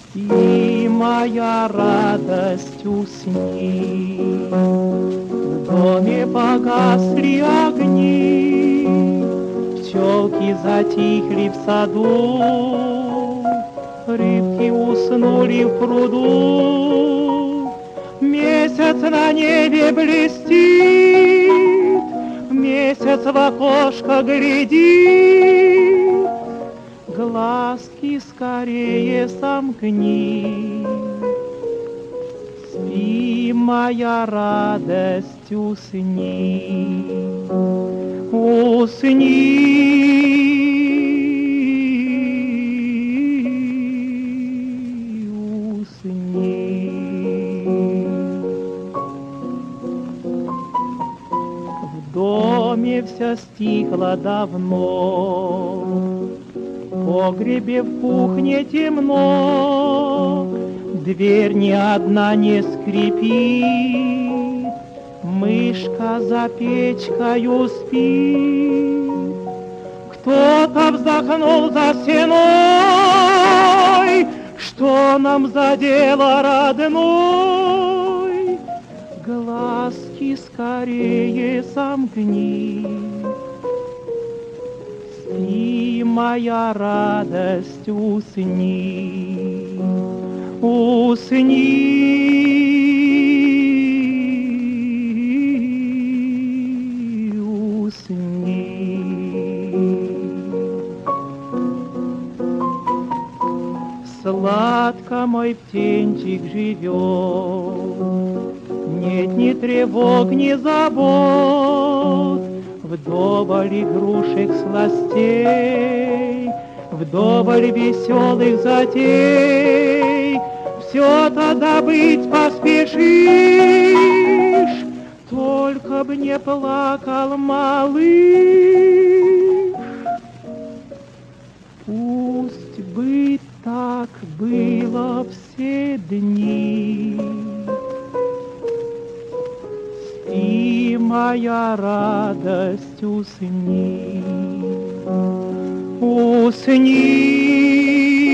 Спи, моя радость, усни. В доме погасли огни, пчелки затихли в саду, рыбки уснули в пруду. Месяц на небе блестит, месяц в окошко глядит. Глазки скорее сомкни. Спи, моя радость, усни, усни. В доме все стихло давно, в погребе, в кухне темно, дверь ни одна не скрипит, мышка за печкою спит. Кто-то вздохнул за стеной, что нам за дело, родной? Глазки скорее сомкни. Спи, моя радость, усни, усни, усни. Сладко мой птенчик живет, нет ни тревог, ни забот, вдоволь игрушек сластей, вдоволь веселых затей. Все-то добыть поспешишь, только б не плакал малыш. Пусть бы так было все дни. Спи, моя радость, усни, усни.